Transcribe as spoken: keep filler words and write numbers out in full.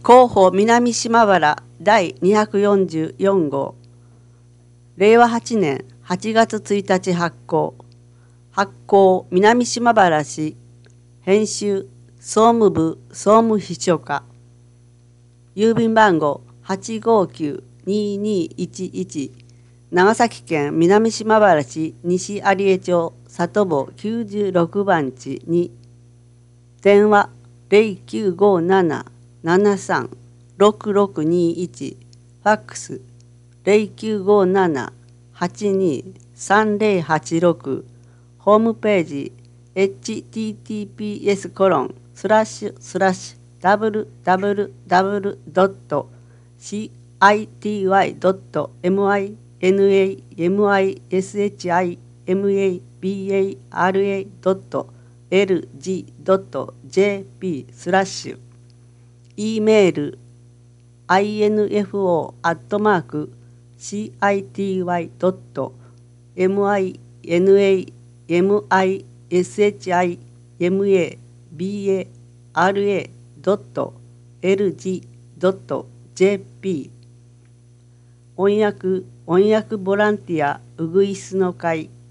広報南島原第にひゃくよんじゅうよん号れいわはちねんはちがつついたち発行発行南島原市編集総務部総務秘書課郵便番号 はちごきゅうににいちいち 長崎県南島原市西有江町里坊きゅうじゅうろくばんちに電話 ゼロきゅうごななななさんろくろくにいち ファックス ゼロきゅうごななはちにさんぜろはちろくホームページ エイチティーティーピーエス コロンスラッシュスラッシュダブルダブルダブルドット シーアイティーワイドットエムアイエヌエーエムアイエスエイチアイエムエービーエーアールエードットエルジードットジェーピー スラッシュ E メール アイエヌエフオー アットマーク シーアイティーワイドットエムアイエヌエーエムアイエスエイチアイエムエービーエーアールエードットエルジードットジェーピー 翻訳翻訳ボランティアウグイスの会